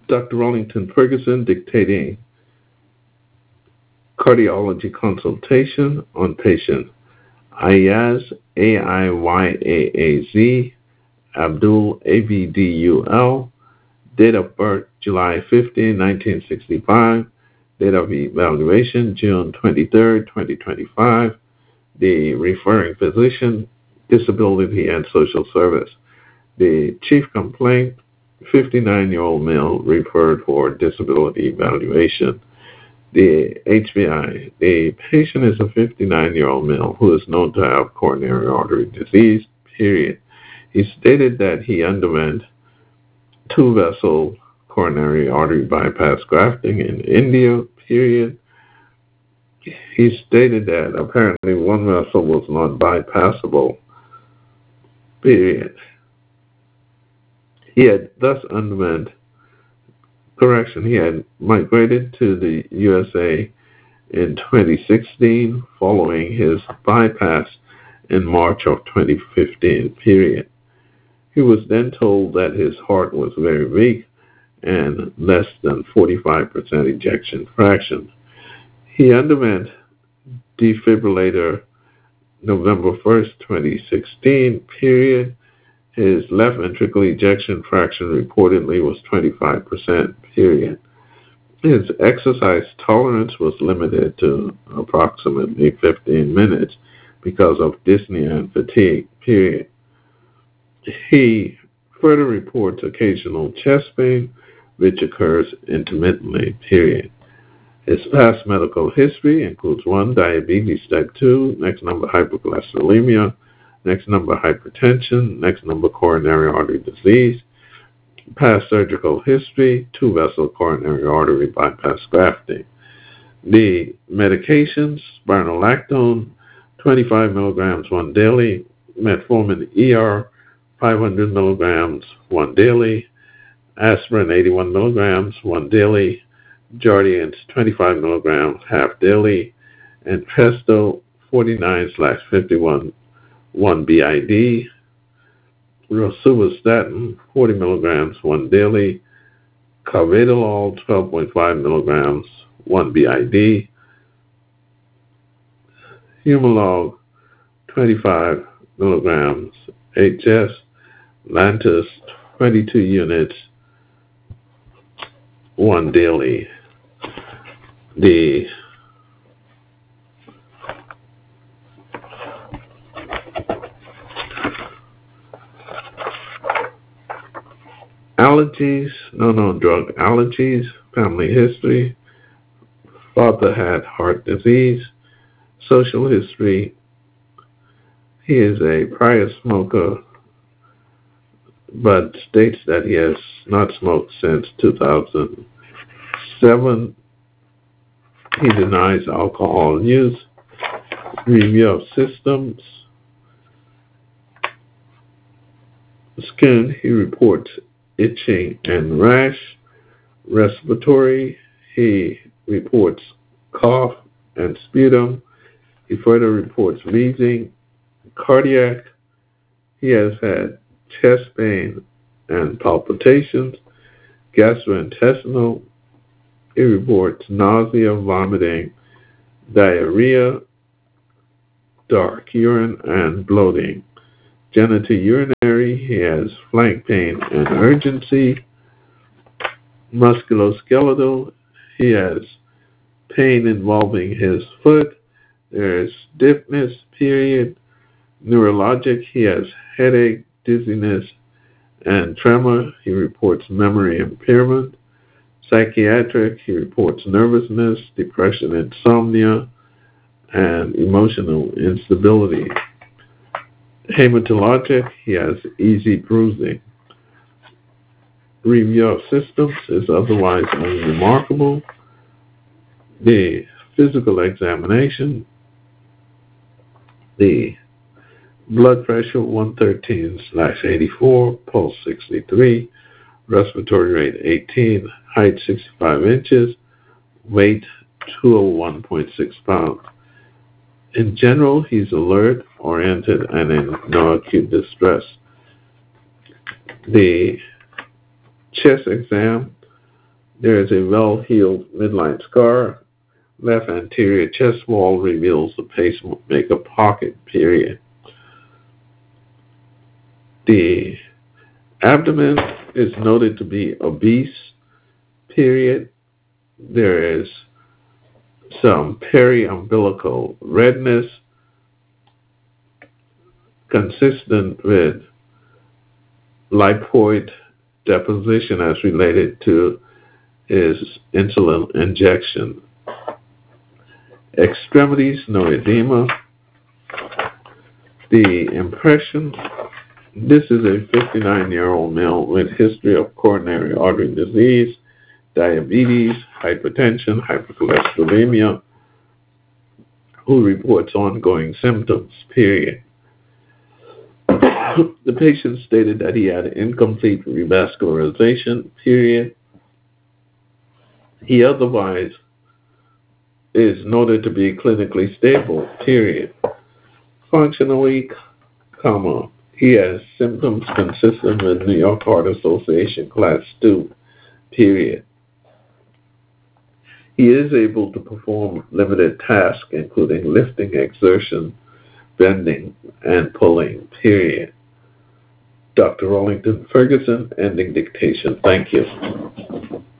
Dr. Rollington Ferguson dictating cardiology consultation on patient Ayaz, Aiyaaz Abdul, Abdul, date of birth July 15, 1965, date of evaluation June 23, 2025, the referring physician, disability and social service. The chief complaint, 59-year-old male referred for disability evaluation. The HBI, the patient is a 59-year-old male who is known to have coronary artery disease, period. He stated that he underwent two-vessel coronary artery bypass grafting in India, period. He stated that apparently one vessel was not bypassable, period. He had thus underwent he had migrated to the USA in 2016 following his bypass in March of 2015, period. He was then told that his heart was very weak and less than 45% ejection fraction. He underwent defibrillator November 1st, 2016, period. His left ventricular ejection fraction reportedly was 25%, period. His exercise tolerance was limited to approximately 15 minutes because of dyspnea and fatigue, period. He further reports occasional chest pain, which occurs intermittently, period. His past medical history includes 1, diabetes type 2, next number hypercholesterolemia, next number hypertension, next number coronary artery disease, past surgical history, two-vessel coronary artery bypass grafting. The medications, spironolactone, 25 milligrams one daily, metformin ER, 500 milligrams one daily, aspirin 81 milligrams one daily, Jardiance 25 milligrams half daily, and Presto 49/51 1 BID, rosuvastatin 40 milligrams one daily, carvedilol 12.5 milligrams 1 BID, Humalog 25 milligrams HS, Lantus 22 units 1 daily. The allergies, no known drug allergies, family history, father had heart disease, social history, he is a prior smoker, but states that he has not smoked since 2007. He denies alcohol use. Review of systems. Skin, he reports itching and rash. Respiratory, he reports cough and sputum. He further reports wheezing. Cardiac, he has had chest pain and palpitations. Gastrointestinal, he reports nausea, vomiting, diarrhea, dark urine, and bloating. Genitourinary, he has flank pain and urgency. Musculoskeletal, he has pain involving his foot. There is stiffness, period. Neurologic, he has headache, dizziness, and tremor. He reports memory impairment. Psychiatric, he reports nervousness, depression, insomnia, and emotional instability. Hematologic, he has easy bruising. Review of systems is otherwise unremarkable. The physical examination, the blood pressure 113/84, pulse 63, respiratory rate 18, height 65 inches, weight 201.6 pounds. In general, he's alert, oriented, and in no acute distress. The chest exam, There is a well-healed midline scar. Left anterior chest wall reveals the pacemaker pocket, period. The abdomen is noted to be obese, period. There is some periumbilical redness consistent with lipoid deposition as related to his insulin injection. Extremities, no edema. The impression, this is a 59-year-old male with history of coronary artery disease, diabetes, hypertension, hypercholesterolemia, who reports ongoing symptoms, period. The patient stated that he had incomplete revascularization, period. He otherwise is noted to be clinically stable, period. Functionally, he has symptoms consistent with New York Heart Association Class 2, period. He is able to perform limited tasks, including lifting, exertion, bending, and pulling, period. Dr. Rollington Ferguson, ending dictation. Thank you.